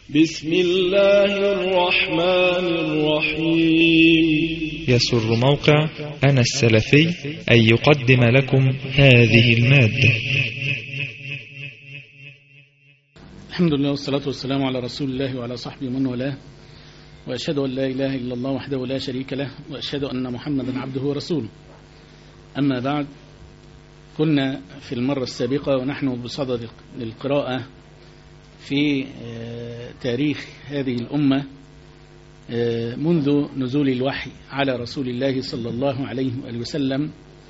بسم الله الرحمن الرحيم. يسر موقع أنا السلفي أن يقدم لكم هذه المادة. الحمد لله والصلاة والسلام على رسول الله وعلى صحبه ومن والاه، وأشهد أن لا إله إلا الله وحده لا شريك له، وأشهد أن محمدا عبده ورسوله. أما بعد، كنا في المرة السابقة ونحن بصدد القراءة في تاريخ هذه الأمة منذ نزول الوحي على رسول الله صلى الله عليه وآله وسلم،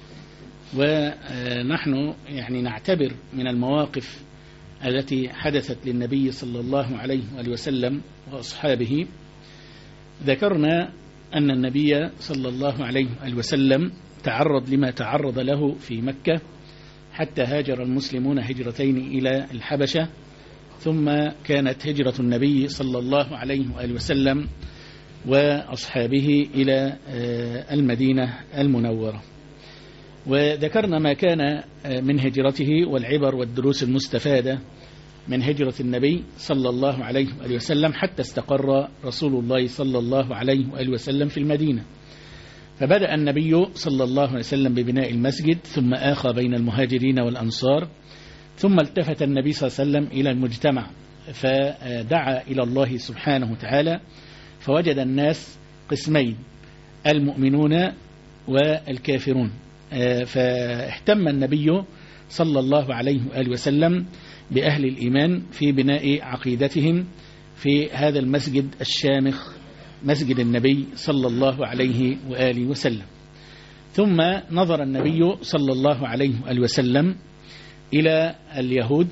ونحن نعتبر من المواقف التي حدثت للنبي صلى الله عليه وآله وسلم وأصحابه. ذكرنا أن النبي صلى الله عليه وآله وسلم تعرض لما تعرض له في مكة حتى هاجر المسلمون هجرتين إلى الحبشة، ثم كانت هجرة النبي صلى الله عليه وآله وسلم وأصحابه إلى المدينة المنورة. وذكرنا ما كان من هجرته والعبر والدروس المستفادة من هجرة النبي صلى الله عليه وآله وسلم حتى استقر رسول الله صلى الله عليه وآله وسلم في المدينة. فبدأ النبي صلى الله عليه وسلم ببناء المسجد، ثم آخى بين المهاجرين والأنصار، ثم التفت النبي صلى الله عليه وسلم إلى المجتمع فدعا إلى الله سبحانه وتعالى، فوجد الناس قسمين: المؤمنون والكافرون. فاهتم النبي صلى الله عليه وآله وسلم بأهل الإيمان في بناء عقيدتهم في هذا المسجد الشامخ، مسجد النبي صلى الله عليه وآله وسلم. ثم نظر النبي صلى الله عليه وآله وسلم إلى اليهود،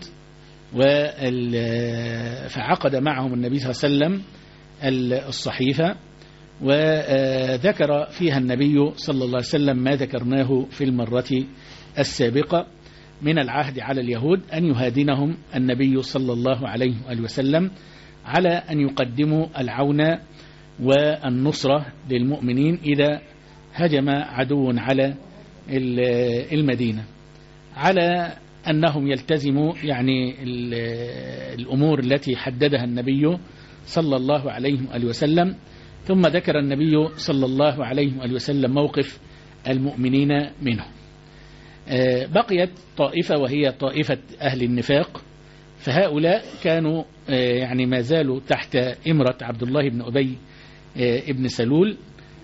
فعقد معهم النبي صلى الله عليه وسلم الصحيفة، وذكر فيها النبي صلى الله عليه وسلم ما ذكرناه في المرة السابقة من العهد على اليهود أن يهادنهم النبي صلى الله عليه وآله وسلم على أن يقدموا العون والنصرة للمؤمنين إذا هجم عدو على المدينة، على أنهم يلتزموا الأمور التي حددها النبي صلى الله عليه وآله وسلم. ثم ذكر النبي صلى الله عليه وآله وسلم موقف المؤمنين منه. بقيت طائفة وهي طائفة أهل النفاق، فهؤلاء كانوا ما زالوا تحت إمرة عبد الله بن أبي ابن سلول.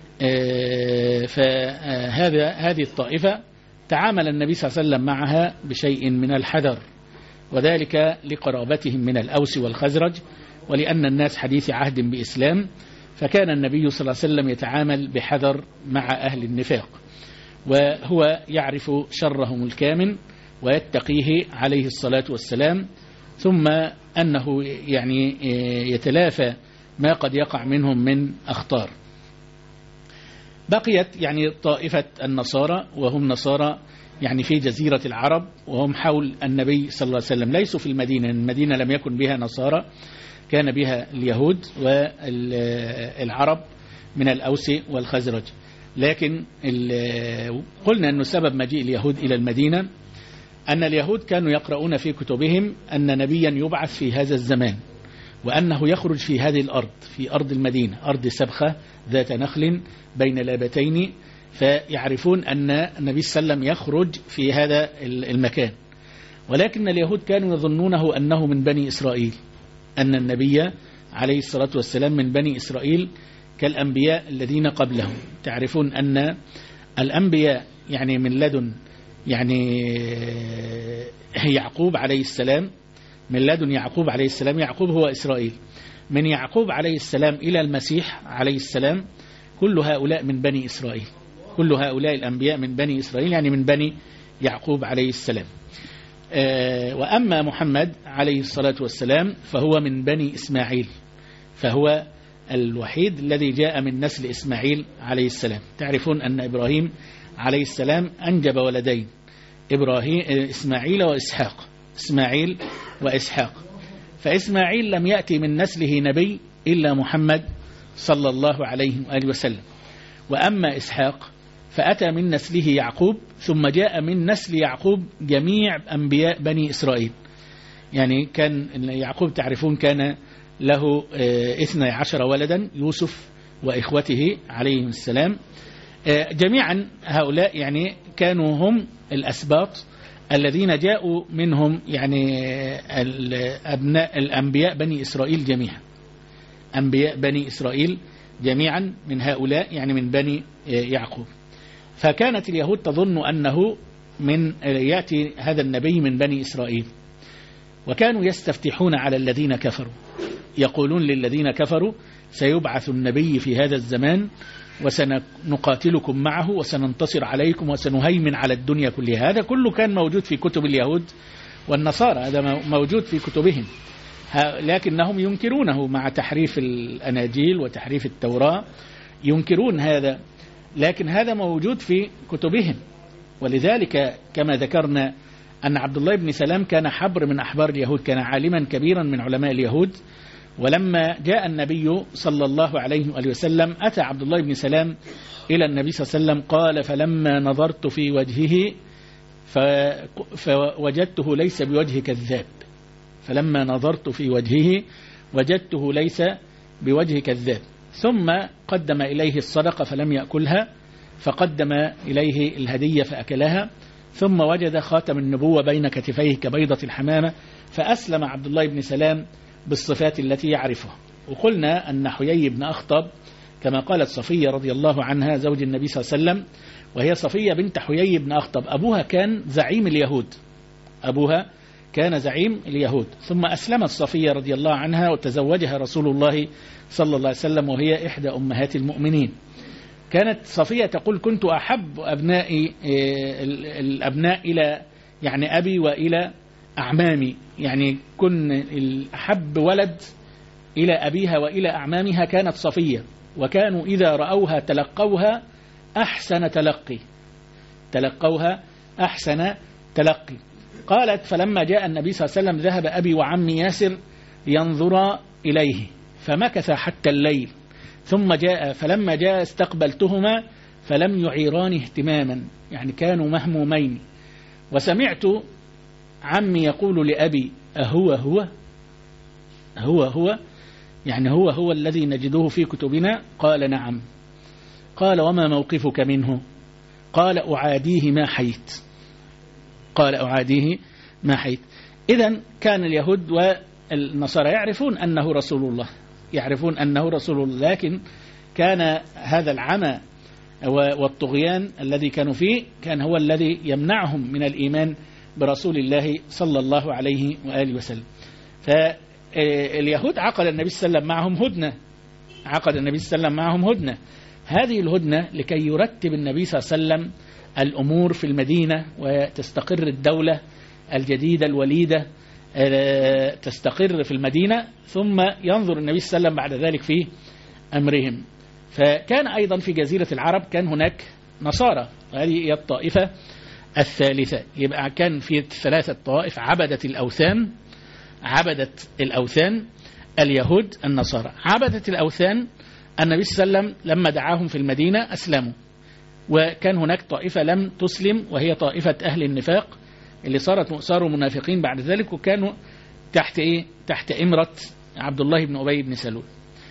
فهذه الطائفة تعامل النبي صلى الله عليه وسلم معها بشيء من الحذر، وذلك لقرابتهم من الأوس والخزرج، ولأن الناس حديث عهد بإسلام، فكان النبي صلى الله عليه وسلم يتعامل بحذر مع أهل النفاق، وهو يعرف شرهم الكامن ويتقيه عليه الصلاة والسلام، ثم أنه يتلافى ما قد يقع منهم من أخطار. بقيت طائفة النصارى، وهم نصارى في جزيرة العرب، وهم حول النبي صلى الله عليه وسلم، ليسوا في المدينة. المدينة لم يكن بها نصارى، كان بها اليهود والعرب من الأوس والخزرج. لكن قلنا أنه سبب مجيء اليهود إلى المدينة أن اليهود كانوا يقرؤون في كتبهم أن نبيا يبعث في هذا الزمان، وأنه يخرج في هذه الأرض، في أرض المدينة، أرض سبخة ذات نخل بين لابتين، فيعرفون أن النبي صلى الله عليه وسلم يخرج في هذا المكان. ولكن اليهود كانوا يظنونه أنه من بني إسرائيل، أن النبي عليه الصلاة والسلام من بني إسرائيل كالأنبياء الذين قبلهم. تعرفون أن الأنبياء من لدن يعقوب عليه السلام، من لدن يعقوب عليه السلام، يعقوب هو إسرائيل، من يعقوب عليه السلام إلى المسيح عليه السلام، كل هؤلاء من بني إسرائيل، كل هؤلاء الأنبياء من بني إسرائيل، من بني يعقوب عليه السلام. وأما محمد عليه الصلاة والسلام فهو من بني إسماعيل، فهو الوحيد الذي جاء من نسل إسماعيل عليه السلام. تعرفون أن إبراهيم عليه السلام أنجب ولدين، إسماعيل وإسحاق، إسماعيل وإسحاق. فإسماعيل لم يأتي من نسله نبي إلا محمد صلى الله عليه وآله وسلم. وأما إسحاق فأتى من نسله يعقوب، ثم جاء من نسل يعقوب جميع أنبياء بني إسرائيل. كان يعقوب تعرفون كان له 12 ولدا، يوسف وإخوته عليهم السلام. جميعا هؤلاء يعني كانوا هم الأسباط الذين جاءوا منهم يعني الأنبياء بني إسرائيل جميعا، أنبياء بني إسرائيل جميعا من هؤلاء يعني من بني يعقوب. فكانت اليهود تظن أنه من يأتي هذا النبي من بني إسرائيل، وكانوا يستفتحون على الذين كفروا، يقولون للذين كفروا سيبعث النبي في هذا الزمان وسنقاتلكم معه وسننتصر عليكم وسنهيمن على الدنيا كلها. هذا كله كان موجود في كتب اليهود والنصارى، هذا موجود في كتبهم، لكنهم ينكرونه مع تحريف الأناجيل وتحريف التوراة، ينكرون هذا، لكن هذا موجود في كتبهم. ولذلك كما ذكرنا أن عبد الله بن سلام كان حبر من أحبار اليهود، كان عالما كبيرا من علماء اليهود. ولما جاء النبي صلى الله عليه وآله وسلم أتى عبد الله بن سلام إلى النبي صلى الله عليه وسلم قال: فلما نظرت في وجهه فوجدته ليس بوجه كذاب. فلما نظرت في وجهه وجدته ليس بوجه كذاب. ثم قدم إليه الصدقة فلم يأكلها، فقدم إليه الهدية فأكلها، ثم وجد خاتم النبوة بين كتفيه كبيضة الحمامة، فأسلم عبد الله بن سلام بالصفات التي يعرفها. وقلنا أن حيي بن أخطب كما قالت صفية رضي الله عنها زوج النبي صلى الله عليه وسلم، وهي صفية بنت حيي بن أخطب، أبوها كان زعيم اليهود، أبوها كان زعيم اليهود، ثم أسلمت صفية رضي الله عنها وتزوجها رسول الله صلى الله عليه وسلم وهي إحدى أمهات المؤمنين. كانت صفية تقول: كنت أحب الأبناء إلى يعني أبي وإلى أعمامي، يعني كن أحب ولد إلى أبيها وإلى أعمامها كانت صفية، وكانوا إذا رأوها تلقوها أحسن تلقي، تلقوها أحسن تلقي. قالت: فلما جاء النبي صلى الله عليه وسلم ذهب أبي وعمي ياسر ينظرا إليه فمكث حتى الليل، ثم جاء، فلما جاء استقبلتهما فلم يعيران اهتماما، يعني كانوا مهمومين. وسمعت عمي يقول لأبي: هو يعني هو الذي نجده في كتبنا؟ قال: نعم. قال: وما موقفك منه؟ قال: أعاديه ما حيت. قال: أعاديه ما حيت. إذن كان اليهود والنصارى يعرفون أنه رسول الله، يعرفون أنه رسول الله، لكن كان هذا العمى والطغيان الذي كانوا فيه كان هو الذي يمنعهم من الإيمان برسول الله صلى الله عليه وآله وسلم. فاليهود عقد النبي صلى الله عليه وسلم معهم هدنة، عقد النبي صلى الله عليه وسلم معهم هدنة. هذه الهدنة لكي يرتب النبي صلى الله عليه وسلم الأمور في المدينة وتستقر الدولة الجديدة الوليدة تستقر في المدينة، ثم ينظر النبي صلى الله عليه وسلم بعد ذلك في أمرهم. فكان أيضا في جزيرة العرب كان هناك نصارى، هذه هي الطائفة الثالثة. يبقى كان في 3 طوائف عبدت الأوثان، عبدت الأوثان اليهود النصارى. عبدت الأوثان النبي صلى الله عليه وسلم لما دعاهم في المدينة أسلموا، وكان هناك طائفة لم تسلم وهي طائفة أهل النفاق اللي صاروا منافقين بعد ذلك، وكانوا تحت تحت إمرة عبد الله بن أبي بن سلول.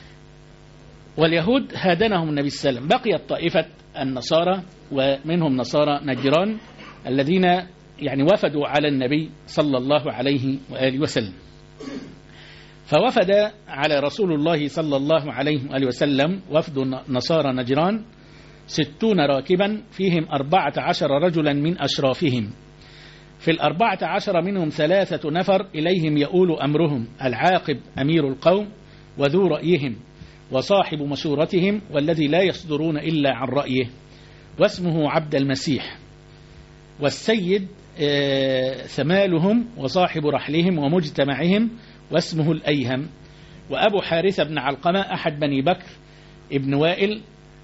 واليهود هادنهم النبي صلى الله عليه وسلم. بقيت طائفة النصارى ومنهم نصارى نجران الذين يعني وفدوا على النبي صلى الله عليه وآله وسلم. فوفد على رسول الله صلى الله عليه وآله وسلم وفد نصارى نجران 60 راكبا، فيهم 14 رجلا من أشرافهم. في 14 منهم 3 نفر إليهم يؤول أمرهم: العاقب أمير القوم وذو رأيهم وصاحب مشورتهم والذي لا يصدرون إلا عن رأيه، واسمه عبد المسيح، والسيد ثمالهم وصاحب رحلهم ومجتمعهم واسمه الأيهم، وأبو حارثة بن علقمة أحد بني بكر ابن وائل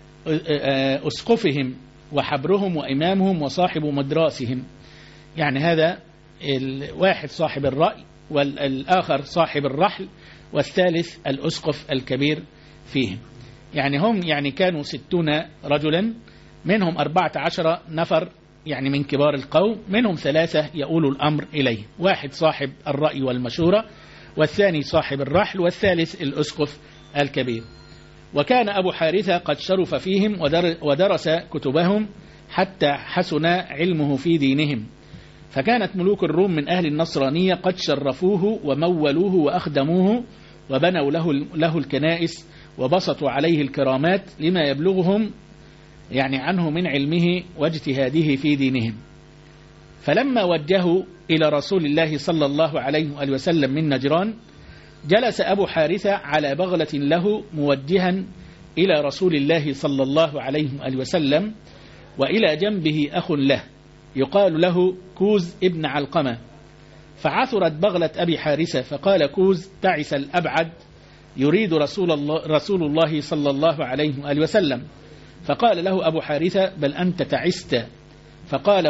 أسقفهم وحبرهم وإمامهم وصاحب مدراسهم. يعني هذا الواحد صاحب الرأي والآخر صاحب الرحل والثالث الأسقف الكبير فيهم. يعني هم يعني كانوا 60 رجلا، منهم 14 نفر يعني من كبار القوم، منهم 3 يؤول الأمر إليه، واحد صاحب الرأي والمشورة، والثاني صاحب الرحل، والثالث الأسقف الكبير. وكان أبو حارثة قد شرف فيهم ودرس كتبهم حتى حسن علمه في دينهم، فكانت ملوك الروم من أهل النصرانية قد شرفوه ومولوه وأخدموه وبنوا له الكنائس وبسطوا عليه الكرامات لما يبلغهم يعني عنه من علمه واجتهاده في دينهم. فلما وجهوا إلى رسول الله صلى الله عليه وسلم من نجران، جلس أبو حارثة على بغلة له موجها إلى رسول الله صلى الله عليه وسلم، وإلى جنبه أخ له يقال له كوز ابن علقمة. فعثرت بغلة أبي حارثة، فقال كوز: تعس الأبعد، يريد رسول الله صلى الله عليه وسلم. فقال له أبو حارثة: بل أنت تعست. فقال: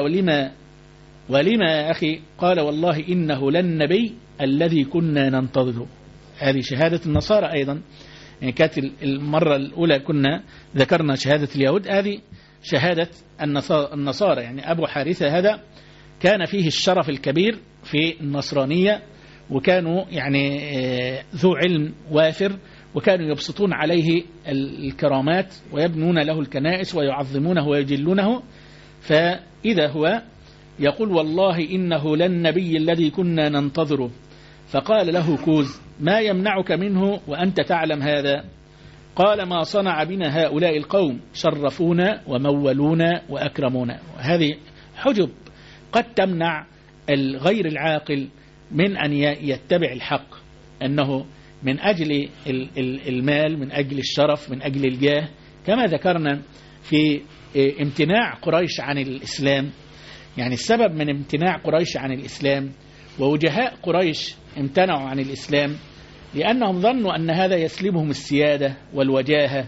ولما يا أخي؟ قال: والله إنه للنبي الذي كنا ننتظره. هذه شهادة النصارى أيضا، يعني كانت المرة الأولى كنا ذكرنا شهادة اليهود، هذه شهادة النصارى. يعني أبو حارثة هذا كان فيه الشرف الكبير في النصرانية، وكانوا يعني ذو علم وافر، وكانوا يبسطون عليه الكرامات ويبنون له الكنائس ويعظمونه ويجلونه. فإذا هو يقول: والله إنه للنبي الذي كنا ننتظره. فقال له كوز: ما يمنعك منه وأنت تعلم هذا؟ قال: ما صنع بنا هؤلاء القوم، شرفونا ومولونا وأكرمونا. وهذه حجب قد تمنع الغير العاقل من أن يتبع الحق، أنه من أجل المال، من أجل الشرف، من أجل الجاه، كما ذكرنا في امتناع قريش عن الإسلام. يعني السبب من امتناع قريش عن الإسلام ووجهاء قريش امتنعوا عن الإسلام لأنهم ظنوا أن هذا يسلبهم السيادة والوجاهة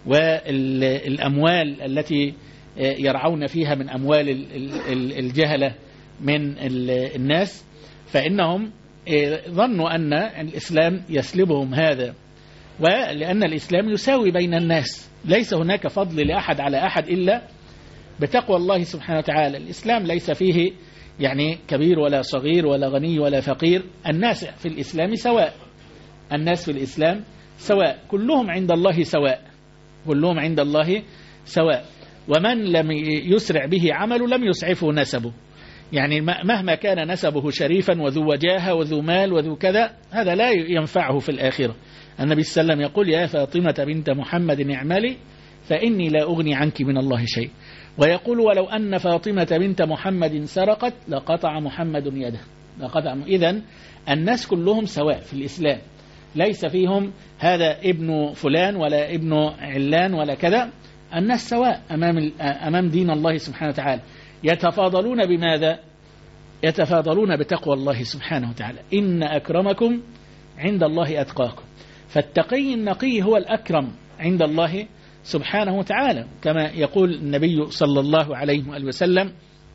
والأموال التي يرعون فيها من أموال الجهلة من الناس، فإنهم ظنوا أن الإسلام يسلبهم هذا، ولأن الإسلام يساوي بين الناس، ليس هناك فضل لأحد على أحد إلا بتقوى الله سبحانه وتعالى. الإسلام ليس فيه يعني كبير ولا صغير ولا غني ولا فقير، الناس في الإسلام سواء، الناس في الإسلام سواء، كلهم عند الله سواء، كلهم عند الله سواء. ومن لم يسرع به عمله لم يسعفه نسبه، يعني مهما كان نسبه شريفا وذو وجاهة وذو مال وذو كذا، هذا لا ينفعه في الآخرة. النبي صلى الله عليه وسلم يقول: يا فاطمة بنت محمد اعملي فإني لا أغني عنك من الله شيء. ويقول: ولو أن فاطمة بنت محمد سرقت لقطع محمد يده. إذن الناس كلهم سواء في الإسلام، ليس فيهم هذا ابن فلان ولا ابن علان ولا كذا، الناس سواء أمام دين الله سبحانه وتعالى. يتفاضلون بماذا؟ يتفاضلون بتقوى الله سبحانه وتعالى. إن أكرمكم عند الله أتقاكم. فالتقي النقي هو الأكرم عند الله سبحانه وتعالى، كما يقول النبي صلى الله عليه وسلم: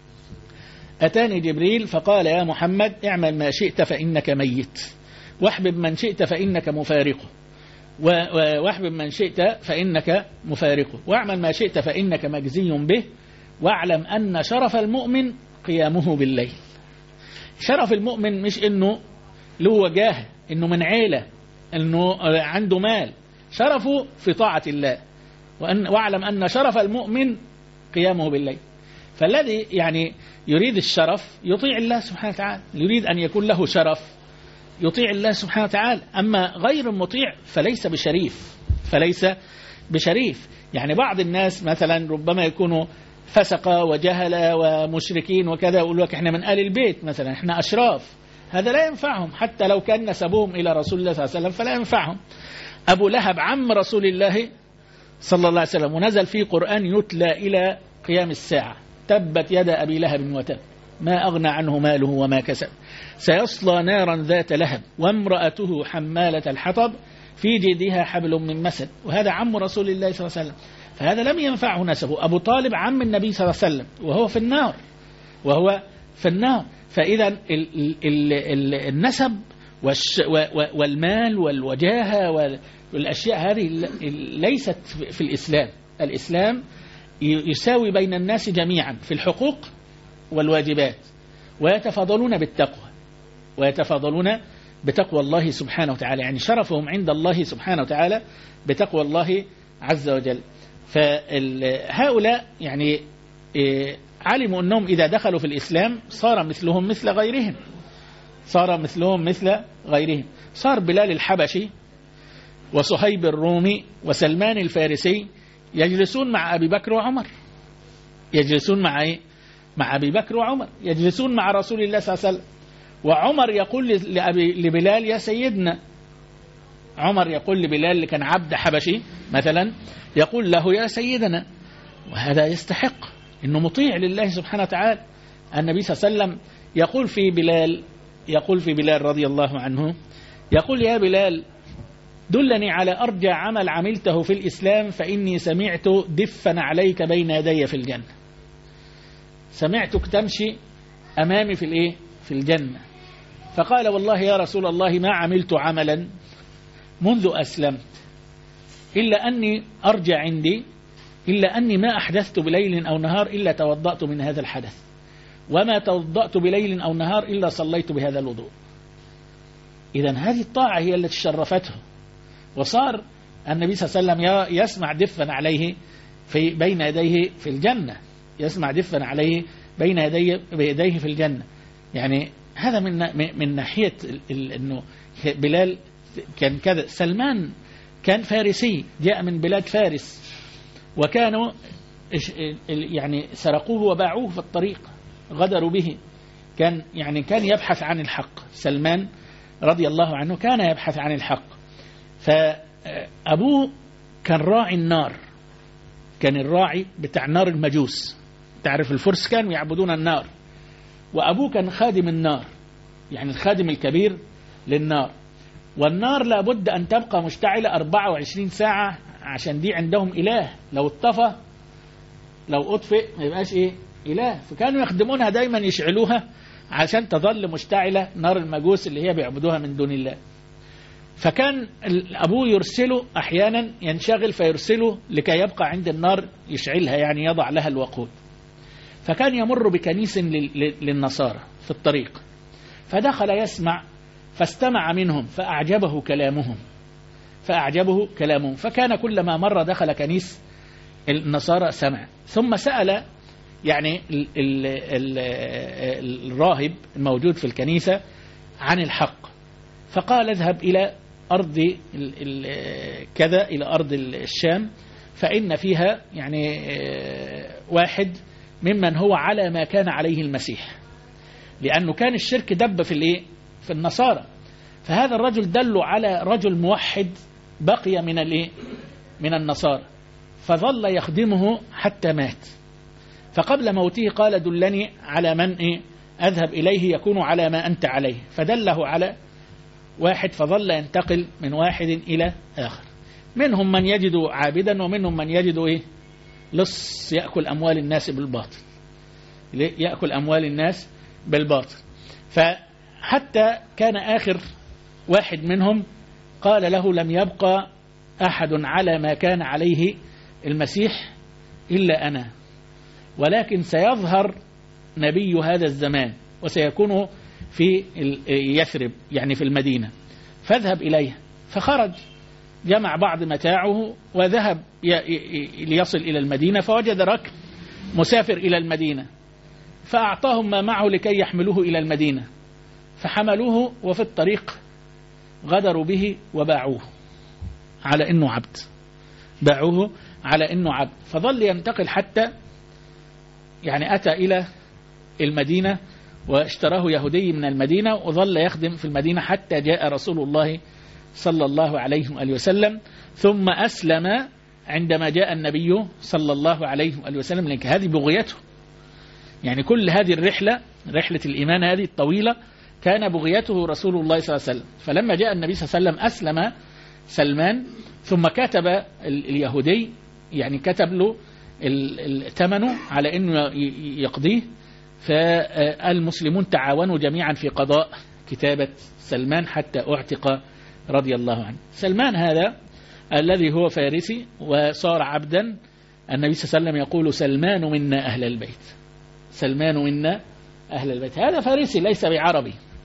أتاني جبريل فقال: يا محمد اعمل ما شئت فإنك ميت، واحبب من شئت فإنك مفارقه، واحبب من شئت فإنك مفارقه، واعمل ما شئت فإنك مجزي به، واعلم أن شرف المؤمن قيامه بالليل. شرف المؤمن مش إنه له وجاهة، إنه من عيلة، إنه عنده مال، شرفه في طاعة الله. واعلم أن شرف المؤمن قيامه بالليل. فالذي يعني يريد الشرف يطيع الله سبحانه وتعالى، يريد أن يكون له شرف يطيع الله سبحانه وتعالى. أما غير المطيع فليس بشريف. يعني بعض الناس مثلا ربما يكونوا فسقة وجهلة ومشركين وكذا، يقول لك احنا من آل البيت مثلا، احنا أشراف، هذا لا ينفعهم حتى لو كان نسبهم إلى رسول الله صلى الله عليه وسلم، فلا ينفعهم. أبو لهب عم رسول الله صلى الله عليه وسلم، ونزل فيه قرآن يتلى إلى قيام الساعة: تبت يد أبي لهب وتب، ما أغنى عنه ماله وما كسب، سيصلى نارا ذات لهب، وامرأته حمالة الحطب، في جيدها حبل من مسد. وهذا عم رسول الله صلى الله عليه وسلم، فهذا لم ينفعه نسبه. أبو طالب عم النبي صلى الله عليه وسلم وهو في النار. فإذا النسب والمال والوجاهة والأشياء هذه ليست في الإسلام. الإسلام يساوي بين الناس جميعا في الحقوق والواجبات، ويتفاضلون بالتقوى، بتقوى الله سبحانه وتعالى، يعني شرفهم عند الله سبحانه وتعالى بتقوى الله عز وجل. فهؤلاء يعني علموا أنهم إذا دخلوا في الإسلام صار مثلهم مثل غيرهم، صار مثلهم مثل غيرهم. صار بلال الحبشي وصهيب الرومي وسلمان الفارسي يجلسون مع أبي بكر وعمر، يجلسون مع أبي بكر وعمر، يجلسون مع رسول الله صلى الله عليه وسلم. وعمر يقول لبلال يا سيدنا، عمر يقول لبلال اللي كان عبد حبشي مثلا، يقول له يا سيدنا، وهذا يستحق إنه مطيع لله سبحانه وتعالى. النبي صلى الله عليه وسلم يقول في بلال رضي الله عنه، يقول يا بلال دلني على أرجى عمل عملته في الإسلام فإني سمعت دفا عليك بين يدي في الجنة، سمعتك تمشي أمامي في الجنة. فقال والله يا رسول الله ما عملت عملا منذ أسلمت إلا أني أرجع عندي إلا أني ما أحدثت بليل أو نهار إلا توضأت من هذا الحدث، وما توضأت بليل أو نهار إلا صليت بهذا الوضوء. إذن هذه الطاعة هي التي شرفته، وصار النبي صلى الله عليه وسلم يسمع دفا عليه بين يديه في الجنة، يسمع دفا عليه بين يديه في الجنة. يعني هذا من ناحية أنه بلال كان كذا. سلمان كان فارسي جاء من بلاد فارس، وكانوا يعني سرقوه وباعوه في الطريق، غدروا به. كان يبحث عن الحق. سلمان رضي الله عنه كان يبحث عن الحق. فأبوه كان راعي النار، كان الراعي بتاع نار المجوس. تعرف الفرس كانوا يعبدون النار، وأبوه كان خادم النار، يعني الخادم الكبير للنار. والنار لابد أن تبقى مشتعلة 24 ساعة، عشان دي عندهم إله، لو اطفى لو أطفئ ما يبقاش إله. فكانوا يخدمونها دايما، يشعلوها عشان تظل مشتعلة نار المجوس اللي هي بيعبدوها من دون الله. فكان أبوه يرسله أحيانا، ينشغل فيرسله لكي يبقى عند النار يشعلها، يعني يضع لها الوقود. فكان يمر بكنيس للنصارى في الطريق، فدخل يسمع، فاستمع منهم فأعجبه كلامهم. فكان كلما مر دخل كنيس النصارى سمع، ثم سأل يعني الراهب الموجود في الكنيسة عن الحق، فقال اذهب إلى أرض كذا، إلى أرض الشام، فإن فيها يعني واحد ممن هو على ما كان عليه المسيح، لأنه كان الشرك دب في النصارى. فهذا الرجل دله على رجل موحد بقي من النصارى، فظل يخدمه حتى مات. فقبل موته قال دلني على من أذهب إليه يكون على ما أنت عليه، فدله على واحد، فظل ينتقل من واحد إلى آخر. منهم من يجد عابدا، ومنهم من يجد لص يأكل أموال الناس بالباطل. فحتى كان آخر واحد منهم قال له لم يبقى أحد على ما كان عليه المسيح إلا أنا، ولكن سيظهر نبي هذا الزمان وسيكون في يثرب، يعني في المدينة، فاذهب إليه. فخرج جمع بعض متاعه وذهب ليصل إلى المدينة، فوجد ركب مسافر إلى المدينة، فأعطاهم ما معه لكي يحملوه إلى المدينة، فحملوه وفي الطريق غدروا به وباعوه على إنه عبد، باعوه على إنه عبد. فظل ينتقل حتى يعني أتى إلى المدينة واشتراه يهودي من المدينة، وظل يخدم في المدينة حتى جاء رسول الله صلى الله عليه وآله وسلم، ثم أسلم عندما جاء النبي صلى الله عليه وآله وسلم. لأن هذه بغيته، يعني كل هذه رحلة الإيمان هذه الطويلة كان بغيته رسول الله صلى الله عليه وسلم. فلما جاء النبي صلى الله عليه وسلم أسلم سلمان، ثم كتب اليهودي، يعني كتب له الثمن على أنه يقضيه. فالمسلمون تعاونوا جميعا في قضاء كتابة سلمان حتى اعتق رضي الله عنه. سلمان هذا الذي هو فارسي وصار عبدا، النبي صلى الله عليه وسلم يقول سلمان منا أهل البيت، سلمان منا أهل البيت. هذا فارسي ليس بعربي،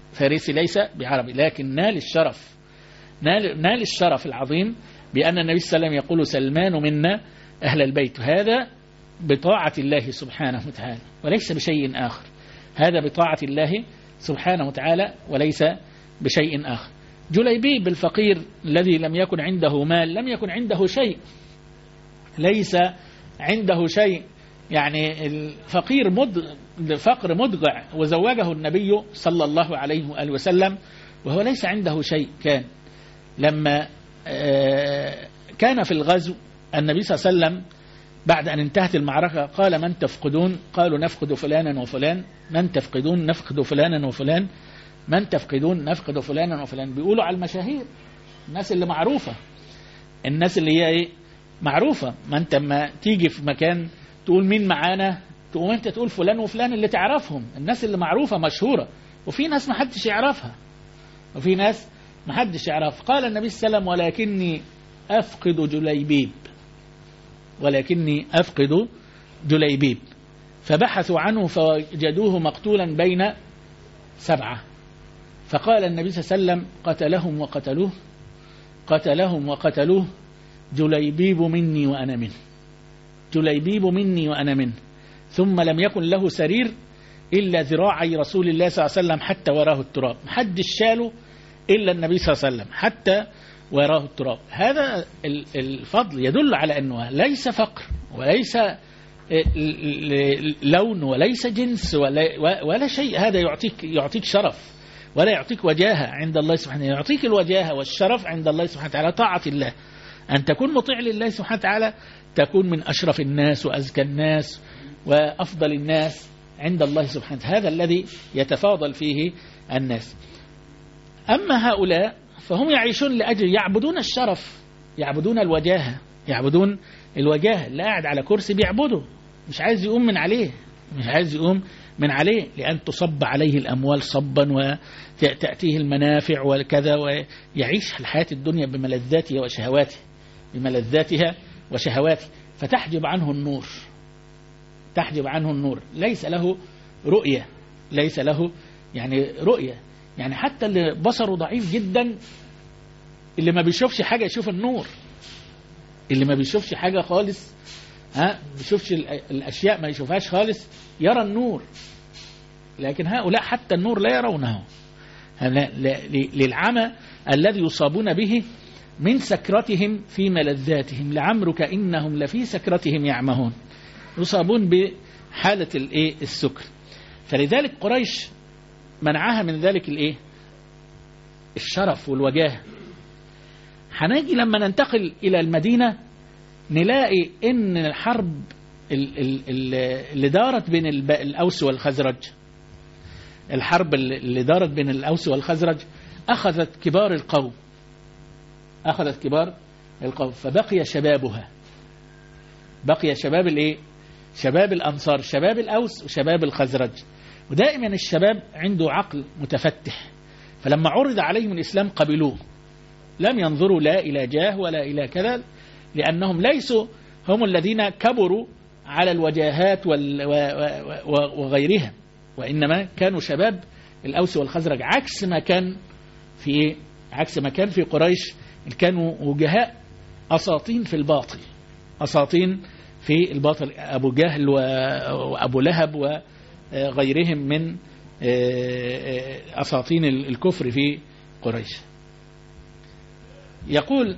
فارسي ليس بعربي، لكن نال الشرف، نال الشرف العظيم بأن النبي صلى الله عليه وسلم يقول سلمان منا أهل البيت. هذا بطاعة الله سبحانه وتعالى وليس بشيء آخر، هذا بطاعة الله سبحانه وتعالى وليس بشيء آخر. جليبيب الفقير الذي لم يكن عنده مال، لم يكن عنده شيء، ليس عنده شيء، يعني الفقير فقر مدغع، وزوجه النبي صلى الله عليه وآله وسلم وهو ليس عنده شيء. كان لما كان في الغزو النبي صلى الله عليه وسلم بعد أن انتهت المعركة قال من تفقدون؟ قالوا نفقد فلانا وفلان. من تفقدون؟ نفقد فلانا وفلان. من تفقدون؟ نفقد فلانا وفلان. بيقولوا على المشاهير، الناس اللي معروفة، الناس اللي هي ايه معروفة. ما انت ما تيجي في مكان تقول مين معانا، تقوم انت تقول فلان وفلان اللي تعرفهم، الناس اللي معروفة مشهورة. وفي ناس ما حدش يعرفها، وفي ناس ما حدش يعرف. قال النبي صلى الله عليه وسلم ولكني أفقد جليبيب، ولكني أفقد جليبيب. فبحثوا عنه فوجدوه مقتولا بين 7. فقال النبي صلى الله عليه وسلم قتلهم وقتلوه، قتلهم وقتلوه، جليبيب مني وأنا منه، جليبيب مني وأنا منه. ثم لم يكن له سرير إلا ذراعي رسول الله صلى الله عليه وسلم حتى وراه التراب، محدش شاله إلا النبي صلى الله عليه وسلم حتى وراه التراب. هذا الفضل يدل على أنه ليس فقر وليس لون وليس جنس ولا شيء. هذا يعطيك شرف ولا يعطيك وجاهة عند الله سبحانه، يعطيك الوجاهة والشرف عند الله سبحانه وتعالى طاعة الله. أن تكون مطيع لله سبحانه وتعالى تكون من أشرف الناس وأزكى الناس وأفضل الناس عند الله سبحانه. هذا الذي يتفاضل فيه الناس. أما هؤلاء فهم يعيشون لأجل يعبدون الشرف، يعبدون الوجاهة، يعبدون الوجاهة. اللي قاعد على كرسي بيعبده، مش عايز يقوم من عليه، مش عايز يقوم من عليه، لأن تصب عليه الأموال صبا وتأتيه المنافع وكذا، ويعيش الحياة الدنيا بملذاتها وشهواته، بملذاتها وشهواته، فتحجب عنه النور، تحجب عنه النور. ليس له رؤية، ليس له يعني رؤية. يعني حتى اللي بصره ضعيف جدا، اللي ما بيشوفش حاجة يشوف النور، اللي ما بيشوفش حاجة خالص، بيشوفش الأشياء ما يشوفهاش خالص، يرى النور. لكن هؤلاء حتى النور لا يرونه، للعمى الذي يصابون به من سكرتهم في ملذاتهم. لعمرك إنهم لفي سكرتهم يعمهون، يصابون بحالة السكر. فلذلك قريش منعها من ذلك الشرف والوجاهة. هنجي لما ننتقل إلى المدينة نلاقي إن الحرب اللي دارت بين الأوس والخزرج، الحرب اللي دارت بين الأوس والخزرج أخذت كبار القوم، أخذت كبار القوم، فبقي شبابها، بقي شباب شباب الأنصار، شباب الأوس وشباب الخزرج. ودائما الشباب عنده عقل متفتح، فلما عرض عليهم الإسلام قبلوه، لم ينظروا لا إلى جاه ولا إلى كذا، لأنهم ليسوا هم الذين كبروا على الوجاهات وغيرها، وإنما كانوا شباب الأوس والخزرج، عكس ما كان في قريش، كانوا وجهاء أساطين في الباطل، أساطين في الباطل، أبو جهل وأبو لهب وغيرهم من أساطين الكفر في قريش. يقول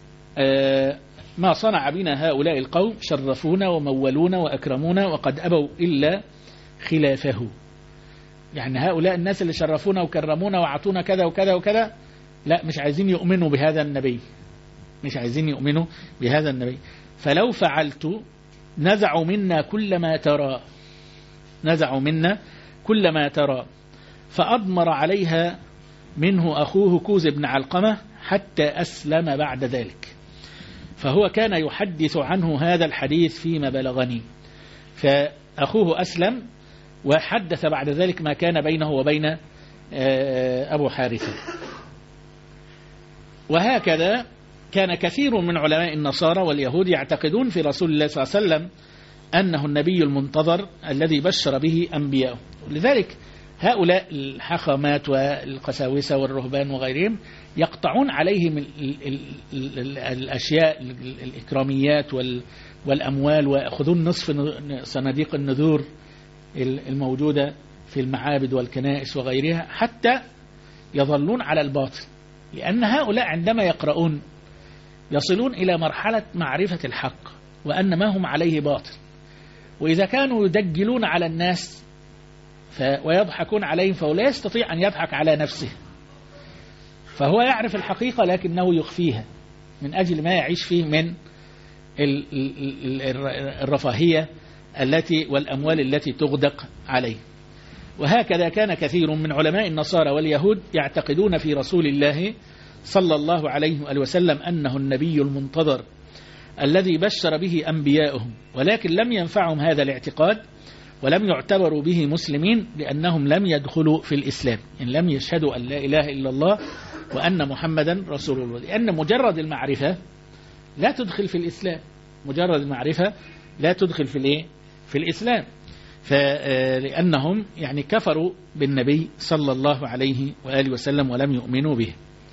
ما صنع بنا هؤلاء القوم، شرفونا ومولونا وأكرمونا وقد أبوا إلا خلافه. يعني هؤلاء الناس اللي شرفونا وكرمونا وعطونا كذا وكذا وكذا، لا، مش عايزين يؤمنوا بهذا النبي، مش عايزين يؤمنوا بهذا النبي. فلو فعلت نزعوا منا كل ما ترى، نزعوا منا كل ما ترى، فأضمر عليها منه أخوه كوز بن علقمة حتى أسلم بعد ذلك. فهو كان يحدث عنه هذا الحديث فيما بلغني، فأخوه أسلم وحدث بعد ذلك ما كان بينه وبين أبو حارثة. وهكذا كان كثير من علماء النصارى واليهود يعتقدون في رسول الله صلى الله عليه وسلم أنه النبي المنتظر الذي بشر به أنبياءه. لذلك هؤلاء الحخامات والقساوسة والرهبان وغيرهم يقطعون عليهم الأشياء الإكراميات والأموال، ويأخذون نصف صناديق النذور الموجودة في المعابد والكنائس وغيرها حتى يظلون على الباطل، لأن هؤلاء عندما يقرؤون يصلون إلى مرحلة معرفة الحق وأن ما هم عليه باطل. وإذا كانوا يدجلون على الناس ويضحكون عليهم فهو لا يستطيع أن يضحك على نفسه، فهو يعرف الحقيقة لكنه يخفيها من أجل ما يعيش فيه من الرفاهية والأموال التي تغدق عليه. وهكذا كان كثير من علماء النصارى واليهود يعتقدون في رسول الله صلى الله عليه وسلم أنه النبي المنتظر الذي بشر به أنبياؤهم، ولكن لم ينفعهم هذا الاعتقاد ولم يعتبروا به مسلمين لأنهم لم يدخلوا في الإسلام، إن لم يشهدوا أن لا إله إلا الله وأن محمدا رسول الله، لأن مجرد المعرفة لا تدخل في الإسلام، مجرد المعرفة لا تدخل في الإسلام، لأنهم يعني كفروا بالنبي صلى الله عليه وآله وسلم ولم يؤمنوا به.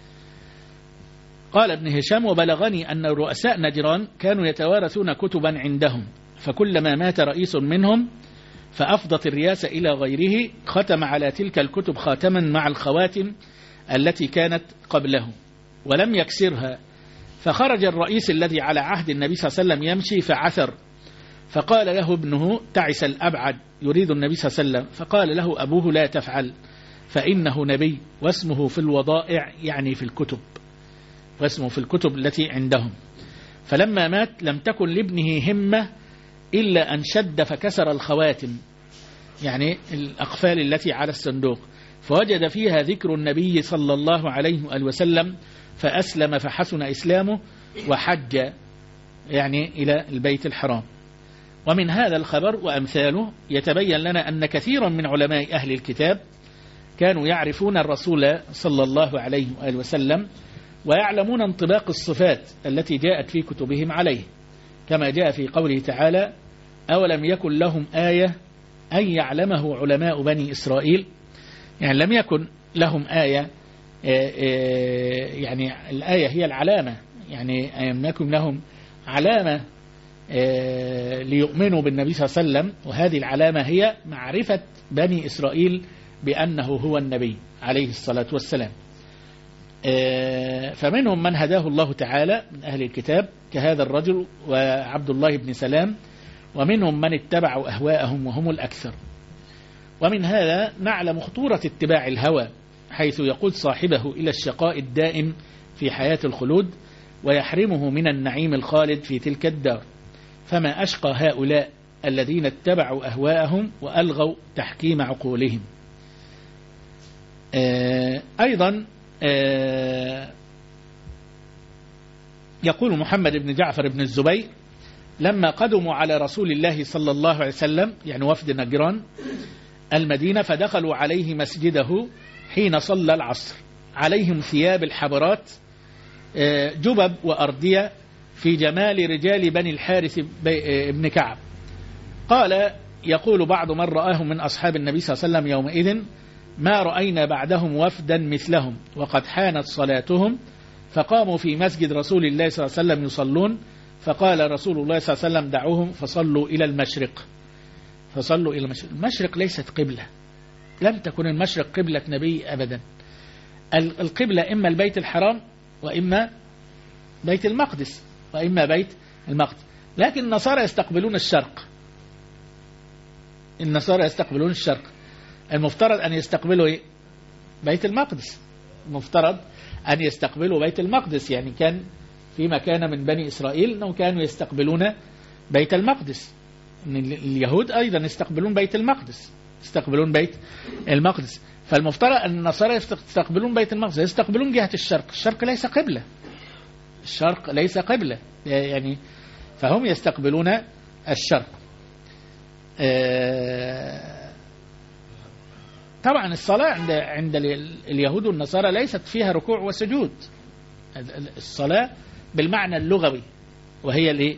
قال ابن هشام: وبلغني أن رؤساء نجران كانوا يتوارثون كتبا عندهم، فكلما مات رئيس منهم فأفضت الرياسة إلى غيره ختم على تلك الكتب خاتما مع الخواتم التي كانت قبله ولم يكسرها، فخرج الرئيس الذي على عهد النبي صلى الله عليه وسلم يمشي فعثر، فقال له ابنه تعس الأبعد يريد النبي صلى الله عليه وسلم، فقال له أبوه: لا تفعل فإنه نبي واسمه في الوضائع، يعني في الكتب، واسمه في الكتب التي عندهم. فلما مات لم تكن لابنه همة إلا أن شد فكسر الخواتم، يعني الأقفال التي على الصندوق، فوجد فيها ذكر النبي صلى الله عليه وسلم فأسلم فحسن إسلامه وحج يعني إلى البيت الحرام. ومن هذا الخبر وأمثاله يتبين لنا أن كثيرا من علماء أهل الكتاب كانوا يعرفون الرسول صلى الله عليه وسلم ويعلمون انطباق الصفات التي جاءت في كتبهم عليه، كما جاء في قوله تعالى: أولم يكن لهم آية أن يعلمه علماء بني إسرائيل، يعني لم يكن لهم آية، يعني الآية هي العلامة، يعني لم يكن لهم علامة ليؤمنوا بالنبي صلى الله عليه وسلم، وهذه العلامة هي معرفة بني إسرائيل بأنه هو النبي عليه الصلاة والسلام. فمنهم من هداه الله تعالى من أهل الكتاب كهذا الرجل وعبد الله بن سلام، ومنهم من اتبعوا أهواءهم وهم الأكثر. ومن هذا نعلم خطورة اتباع الهوى، حيث يقود صاحبه إلى الشقاء الدائم في حياة الخلود ويحرمه من النعيم الخالد في تلك الدار. فما أشقى هؤلاء الذين اتبعوا أهواءهم وألغوا تحكيم عقولهم. أيضا يقول محمد بن جعفر بن الزبير: لما قدموا على رسول الله صلى الله عليه وسلم، يعني وفد نجران، المدينة، فدخلوا عليه مسجده حين صلى العصر، عليهم ثياب الحبرات جبب وأردية في جمال رجال بني الحارث بن كعب. قال: يقول بعض من رآهم من أصحاب النبي صلى الله عليه وسلم يومئذ: ما رأينا بعدهم وفدا مثلهم، وقد حانت صلاتهم، فقاموا في مسجد رسول الله صلى الله عليه وسلم يصلون، فقال رسول الله صلى الله عليه وسلم: دعوهم فصلوا إلى المشرق. فصلوا إلى المشرق. المشرق ليست قبلة، لم تكن المشرق قبلة نبي أبدا. القبلة إما البيت الحرام وإما بيت المقدس وإما بيت المقدس، لكن النصارى يستقبلون الشرق. النصارى يستقبلون الشرق، المفترض أن يستقبلوا بيت المقدس، المفترض أن يستقبلوا بيت المقدس، يعني كان في مكان من بني إسرائيل أنهم كانوا يستقبلون بيت المقدس. اليهود أيضا يستقبلون بيت المقدس، يستقبلون بيت المقدس، فالمفترض أن النصارى يستقبلون بيت المقدس، يستقبلون جهة الشرق. الشرق ليس قبلة، الشرق ليس قبلة، يعني فهم يستقبلون الشرق. طبعا الصلاة عند اليهود والنصارى ليست فيها ركوع وسجود، الصلاة بالمعنى اللغوي، وهي الايه؟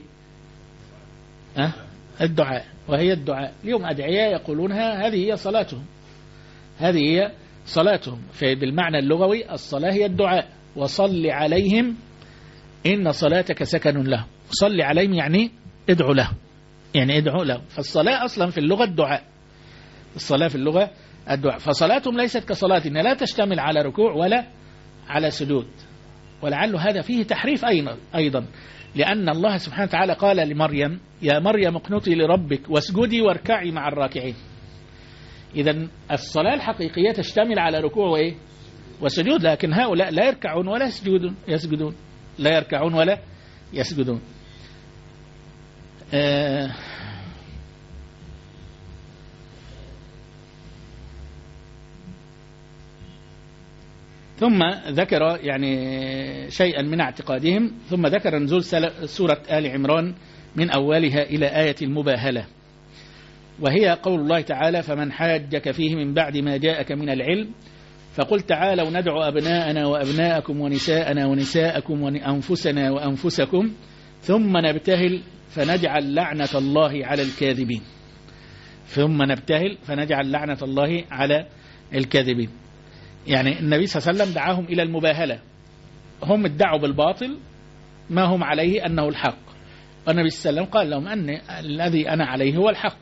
الدعاء، وهي الدعاء. اليوم أدعياء يقولونها هذه هي صلاتهم، هذه هي صلاتهم. بالمعنى اللغوي الصلاة هي الدعاء، وصل عليهم إن صلاتك سكن له. صل عليهم يعني ادعو له، يعني ادعو له. فالصلاة أصلا في اللغة الدعاء، الصلاة في اللغة الدعاء. فصلاتهم ليست كصلاتنا، لا تشتمل على ركوع ولا على سجود. ولعل هذا فيه تحريف أيضا، لأن الله سبحانه وتعالى قال لمريم يا مريم اقنتي لربك واسجدي واركعي مع الراكعين. إذن الصلاة الحقيقية تشتمل على ركوع وسجود، لكن هؤلاء لا يركعون ولا يسجدون، لا يركعون ولا يسجدون. ثم ذكر يعني شيئا من اعتقادهم، ثم ذكر نزول سورة آل عمران من أولها إلى آية المباهلة، وهي قول الله تعالى فمن حاجك فيه من بعد ما جاءك من العلم فقل تعالوا ندعو أبناءنا وأبناءكم ونساءنا ونساءكم وأنفسنا وأنفسكم ثم نبتهل فنجعل لعنة الله على الكاذبين. ثم نبتهل فنجعل لعنة الله على الكاذبين. يعني النبي صلى الله عليه وسلم دعاهم إلى المباهلة، هم ادعوا بالباطل ما هم عليه أنه الحق، والنبي صلى الله عليه وسلم قال لهم أن الذي أنا عليه هو الحق.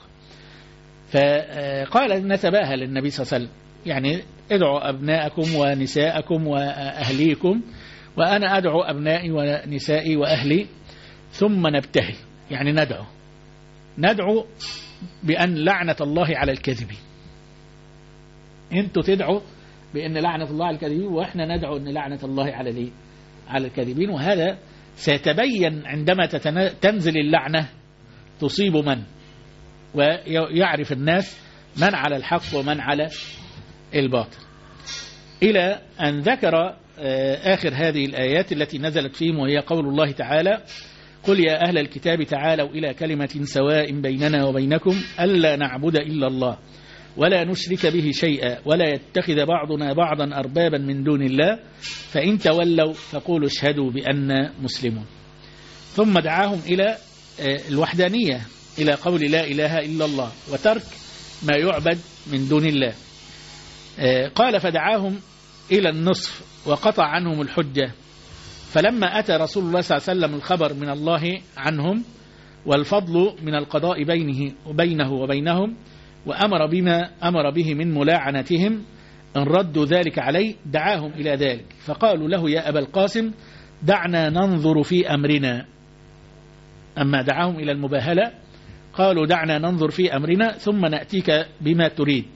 فقال نتباهل النبي صلى الله عليه وسلم، يعني ادعوا أبناءكم ونساءكم وأهليكم وأنا أدعو أبنائي ونسائي وأهلي ثم نبتهل، يعني ندعو بأن لعنة الله على الكاذبين. انتوا تدعوا بأن لعنة الله على الكاذبين وإحنا ندعو أن لعنة الله على الكاذبين. وهذا سيتبين عندما تنزل اللعنة تصيب من، ويعرف الناس من على الحق ومن على الباطل. إلى أن ذكر آخر هذه الآيات التي نزلت فيهم، وهي قول الله تعالى قل يا أهل الكتاب تعالوا إلى كلمة سواء بيننا وبينكم ألا نعبد إلا الله ولا نشرك به شيئا ولا يتخذ بعضنا بعضا أربابا من دون الله فإن تولوا فقولوا اشهدوا بأننا مسلمون. ثم دعاهم إلى الوحدانية، إلى قول لا إله إلا الله وترك ما يعبد من دون الله. قال فدعاهم إلى النصف وقطع عنهم الحجة، فلما أتى رسول الله صلى الله عليه وسلم الخبر من الله عنهم والفضل من القضاء بينه وبينهم وأمر بما أمر به من ملاعنتهم إن ردوا ذلك عليه دعاهم إلى ذلك، فقالوا له يا أبا القاسم دعنا ننظر في أمرنا. أما دعاهم إلى المباهلة قالوا دعنا ننظر في أمرنا ثم نأتيك بما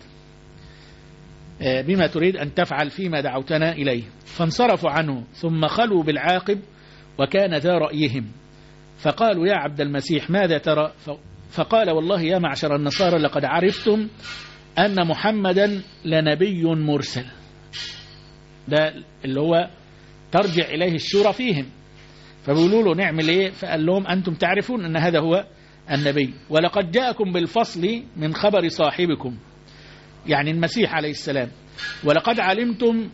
تريد أن تفعل فيما دعوتنا إليه. فانصرفوا عنه ثم خلوا بالعاقب وكان ذا رأيهم، فقالوا يا عبد المسيح ماذا ترى؟ فقال والله يا معشر النصارى لقد عرفتم أن محمدا لنبي مرسل. ده اللي هو ترجع إليه الشورى فيهم، فبيقولوا له نعمل إيه؟ فقال لهم أنتم تعرفون أن هذا هو النبي، ولقد جاءكم بالفصل من خبر صاحبكم يعني المسيح عليه السلام، ولقد علمتم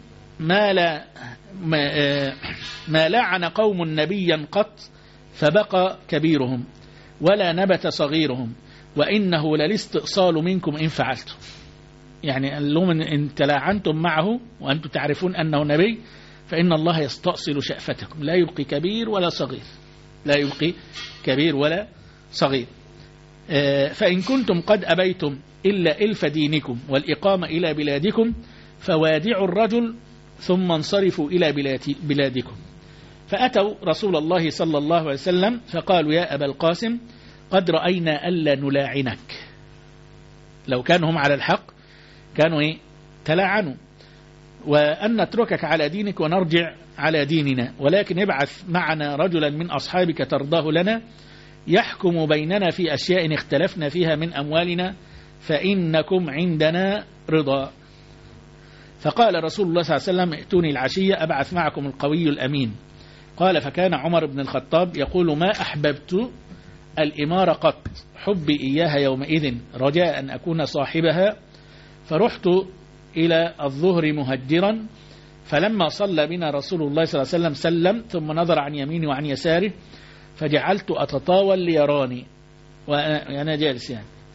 ما لعن قوم نبيا قط فبقى كبيرهم ولا نبت صغيرهم وإنه للاستئصال منكم إن فعلتم. يعني قال لهم إن تلاعنتم معه وأنتم تعرفون أنه نبي فإن الله يستأصل شأفتكم لا يبقي كبير ولا صغير، لا يبقي كبير ولا صغير. فإن كنتم قد أبيتم إلا إلف دينكم والإقامة إلى بلادكم فوادعوا الرجل ثم انصرفوا إلى بلادكم. فأتوا رسول الله صلى الله عليه وسلم فقالوا يا أبا القاسم قد رأينا ألا نلاعنك. لو كانوا هم على الحق كانوا تلاعنوا، وأن نتركك على دينك ونرجع على ديننا، ولكن ابعث معنا رجلا من أصحابك ترضاه لنا يحكم بيننا في أشياء اختلفنا فيها من أموالنا فإنكم عندنا رضا. فقال رسول الله صلى الله عليه وسلم ائتوني العشية أبعث معكم القوي الأمين. قال فكان عمر بن الخطاب يقول ما أحببت الإمارة قط حبي إياها يومئذ رجاء أن أكون صاحبها، فرحت إلى الظهر مهجرا فلما صلى بنا رسول الله صلى الله عليه وسلم سلم ثم نظر عن يمينه وعن يساره فجعلت أتطاول ليراني وأنا جالس يعني،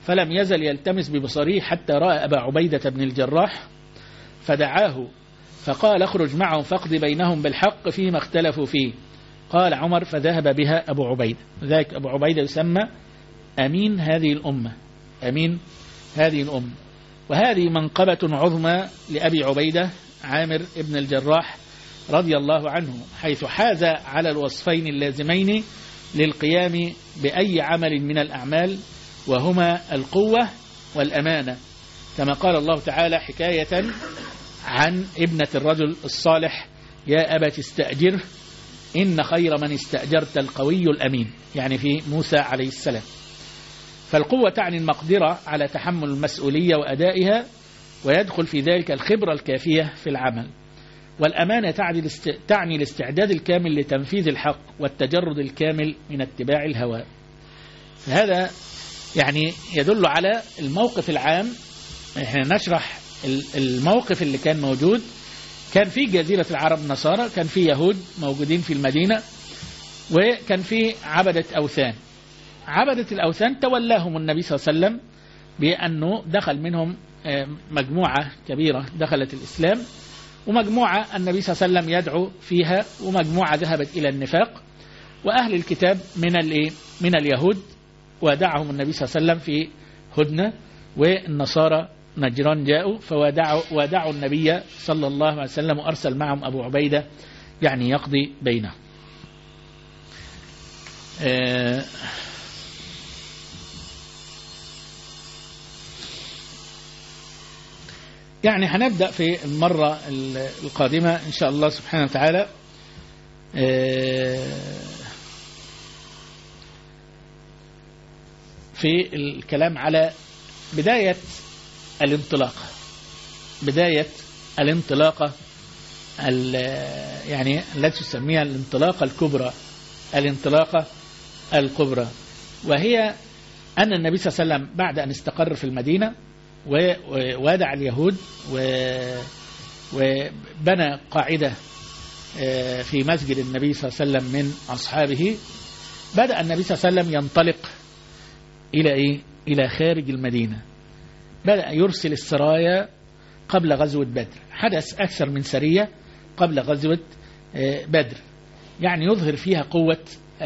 فلم يزل يلتمس ببصره حتى رأى أبا عبيدة بن الجراح فدعاه فقال اخرج معهم فاقض بينهم بالحق فيما اختلفوا فيه. قال عمر فذهب بها أبو عبيدة. ذلك أبو عبيدة يسمى أمين هذه الأمة، أمين هذه الأمة. وهذه منقبة عظمى لأبي عبيدة عامر ابن الجراح رضي الله عنه، حيث حاز على الوصفين اللازمين للقيام بأي عمل من الأعمال، وهما القوة والأمانة، كما قال الله تعالى حكاية عن ابنة الرجل الصالح: يا أبت استأجره إن خير من استأجرت القوي الأمين، يعني في موسى عليه السلام. فالقوة تعني المقدرة على تحمل المسؤولية وأدائها، ويدخل في ذلك الخبرة الكافية في العمل. والأمانة تعني الاستعداد الكامل لتنفيذ الحق والتجرد الكامل من اتباع الهوى. فهذا يعني يدل على الموقف العام. احنا نشرح الموقف اللي كان موجود. كان في جزيرة العرب نصارى، كان في يهود موجودين في المدينة، وكان في عبدة أوثان. عبدة الأوثان تولاهم النبي صلى الله عليه وسلم بأنه دخل منهم مجموعة كبيرة دخلت الإسلام، ومجموعة النبي صلى الله عليه وسلم يدعو فيها، ومجموعة ذهبت إلى النفاق. وأهل الكتاب من اليهود ودعهم النبي صلى الله عليه وسلم في هدنة، والنصارى نجران جاءوا فودعوا النبي صلى الله عليه وسلم، وأرسل معهم أبو عبيدة يعني يقضي بينهم. يعني هنبدأ في المرة القادمة إن شاء الله سبحانه وتعالى في الكلام على بداية الانطلاقة يعني التي تسميها الانطلاقة الكبرى، وهي أن النبي صلى الله عليه وسلم بعد أن استقر في المدينة وودع اليهود وبنى قاعدة في مسجد النبي صلى الله عليه وسلم من أصحابه، بدأ النبي صلى الله عليه وسلم ينطلق إلى خارج المدينة. بدأ يرسل السرايا قبل غزوة بدر. حدث أكثر من سرية قبل غزوة بدر، يعني يظهر فيها قوة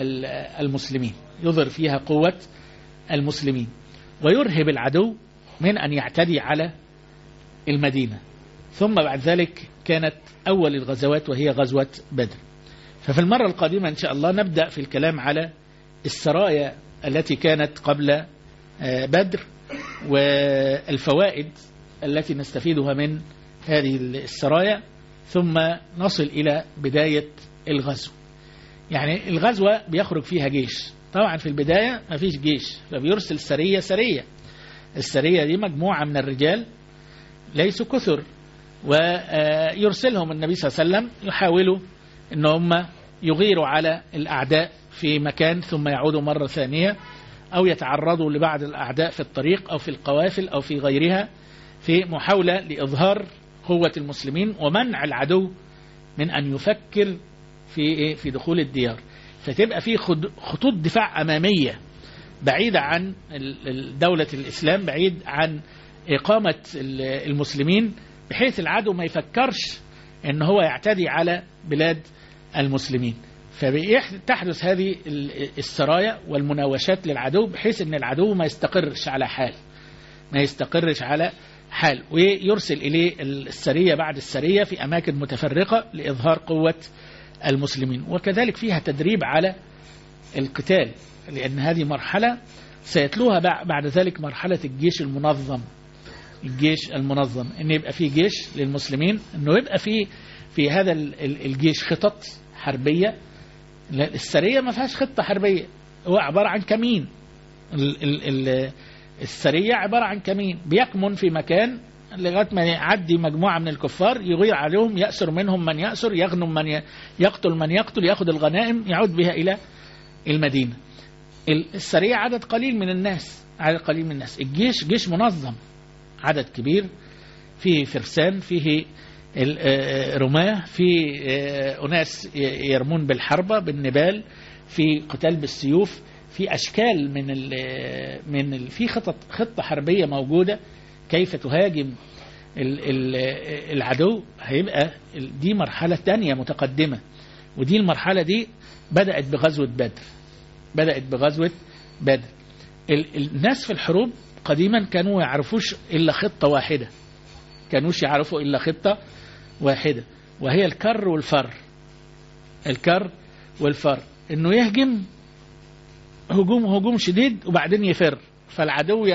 المسلمين، ويرهب العدو من أن يعتدي على المدينة. ثم بعد ذلك كانت أول الغزوات وهي غزوة بدر. ففي المرة القادمة إن شاء الله نبدأ في الكلام على السرايا التي كانت قبل بدر، والفوائد التي نستفيدها من هذه السرايا، ثم نصل إلى بداية الغزو. يعني الغزوة بيخرج فيها جيش. طبعا في البداية ما فيش جيش، فبيرسل سرية. السرية دي مجموعة من الرجال ليسوا كثر، ويرسلهم النبي صلى الله عليه وسلم يحاولوا ان هم يغيروا على الأعداء في مكان، ثم يعودوا مرة ثانية، أو يتعرضوا لبعض الأعداء في الطريق أو في القوافل أو في غيرها، في محاولة لإظهار قوة المسلمين ومنع العدو من أن يفكر في دخول الديار. فتبقى في خطوط دفاع أمامية بعيدة عن دولة الإسلام، بعيد عن إقامة المسلمين، بحيث العدو ما يفكرش أن هو يعتدي على بلاد المسلمين. فتحدث هذه السرايا والمناوشات للعدو، بحيث أن العدو ما يستقرش على حال، ويرسل إليه السرية بعد السرية في أماكن متفرقة لإظهار قوة المسلمين. وكذلك فيها تدريب على القتال، لأن هذه مرحلة سيتلوها بعد ذلك مرحلة الجيش المنظم، أن يبقى فيه جيش للمسلمين، أنه يبقى في هذا الجيش خطط حربية. السرية ما فيهاش خطة حربية، هو عبارة عن كمين. السرية عبارة عن كمين بيكمن في مكان لغاية ما يعدي مجموعة من الكفار، يغير عليهم، يأسر منهم من يأسر، يغنم من يقتل من يقتل، يأخذ الغنائم، يعود بها إلى المدينة. السرية عدد قليل من الناس. الجيش جيش منظم، عدد كبير، فيه فرسان، فيه رماة، فيه أناس يرمون بالحربة بالنبال، في قتال بالسيوف، في أشكال في خطة حربية موجودة كيف تهاجم العدو. هيبقى دي مرحلة تانية متقدمة، ودي المرحلة دي بدأت بغزوة بدر. الناس في الحروب قديما كانوا يعرفوش إلا خطة واحدة، وهي الكر والفر. إنه يهجم هجوم شديد وبعدين يفر، فالعدو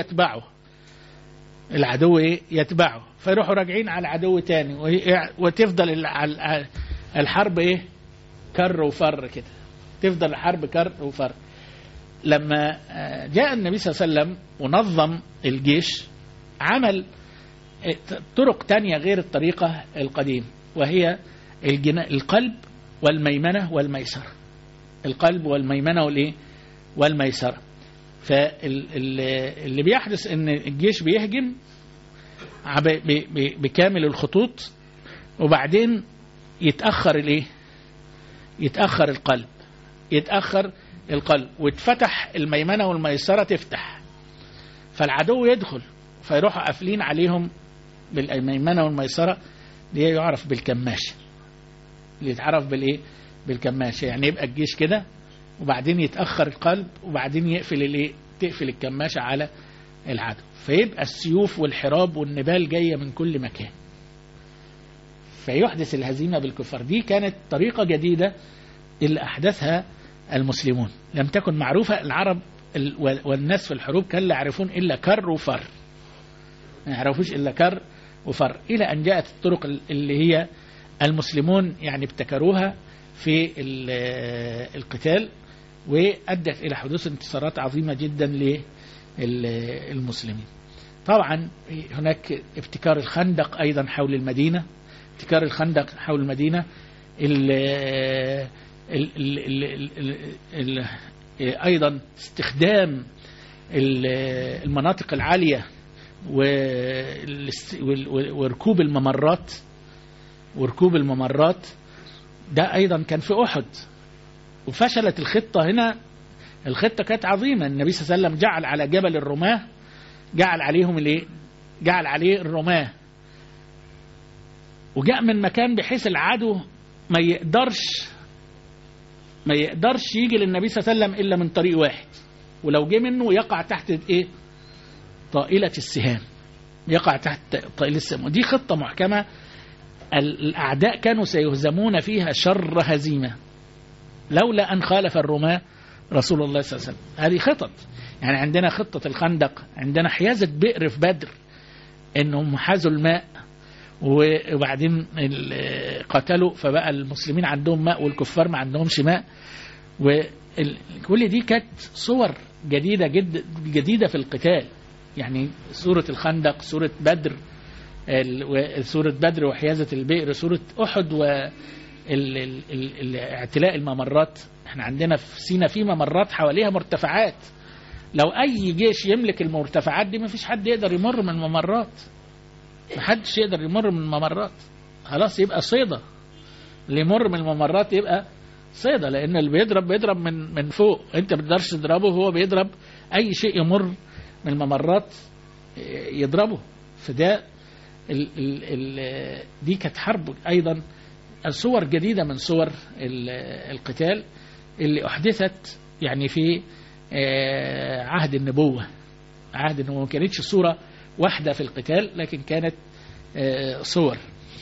يتبعه فيروحوا راجعين على العدو تاني، وتفضل الحرب كر وفر كده، تفضل الحرب كر وفر. لما جاء النبي صلى الله عليه وسلم ونظم الجيش، عمل طرق تانية غير الطريقة القديمة، وهي القلب والميمنة والميسرة. فاللي بيحدث ان الجيش بيهجم بكامل الخطوط، وبعدين يتأخر القلب وتفتح الميمنة والميسرة، تفتح، فالعدو يدخل، فيروحوا قافلين عليهم بالميمنة والميسرة. دي يعرف بالكماشة، اللي يتعرف بالكماشة. يعني يبقى الجيش كده، وبعدين يتأخر القلب، وبعدين تقفل الكماشة على العدو، فيبقى السيوف والحراب والنبال جاية من كل مكان، فيحدث الهزيمة بالكفار. دي كانت طريقة جديدة اللي أحدثها المسلمون، لم تكن معروفة. العرب والناس في الحروب كان لا يعرفون إلا كر وفر، ما يعرفوش إلا كر وفر، إلى أن جاءت الطرق اللي هي المسلمون يعني ابتكروها في القتال، وأدت إلى حدوث انتصارات عظيمة جدا للمسلمين. طبعا هناك ابتكار الخندق أيضا حول المدينة، أيضا استخدام المناطق العالية وركوب الممرات. ده أيضا كان في أحد، وفشلت الخطة هنا. الخطة كانت عظيمة. النبي صلى الله عليه وسلم جعل على جبل الرماة، جعل عليه الرماة، وجاء من مكان بحيث العدو ما يقدرش يجي للنبي صلى الله عليه وسلم إلا من طريق واحد، ولو جه منه يقع تحت طائلة السهام، ودي خطة محكمة. الأعداء كانوا سيهزمون فيها شر هزيمة لولا أن خالف الرماة رسول الله صلى الله عليه وسلم. هذه خطط. يعني عندنا خطة الخندق، عندنا حيازة بئر في بدر، إنهم حازوا الماء وبعدين قتلوا، فبقى المسلمين عندهم ماء والكفار ما عندهمش ماء. وكل دي كانت صور جديدة في القتال. يعني سورة الخندق، سورة بدر وحيازة البئر، سورة أحد واعتلاء الممرات. احنا عندنا في سينا في ممرات حواليها مرتفعات، لو أي جيش يملك المرتفعات دي ما فيش حد يقدر يمر من الممرات، محدش يقدر يمر من الممرات. خلاص يبقى صيدة، اللي يمر من الممرات يبقى صيدة، لأن اللي بيضرب من فوق، انت بتقدرش تضربه، هو بيضرب أي شيء يمر من الممرات يضربه. فده دي كانت حرب أيضا، صور جديدة من صور القتال اللي أحدثت يعني في عهد النبوة. ما كانتش صورة واحدة في القتال، لكن كانت صور.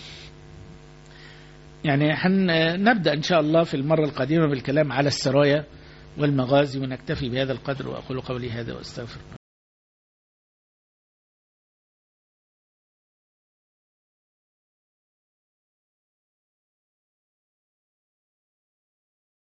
يعني نبدأ إن شاء الله في المرة القادمة بالكلام على السرايا والمغازي، ونكتفي بهذا القدر، وأقول قولي هذا وأستغفر.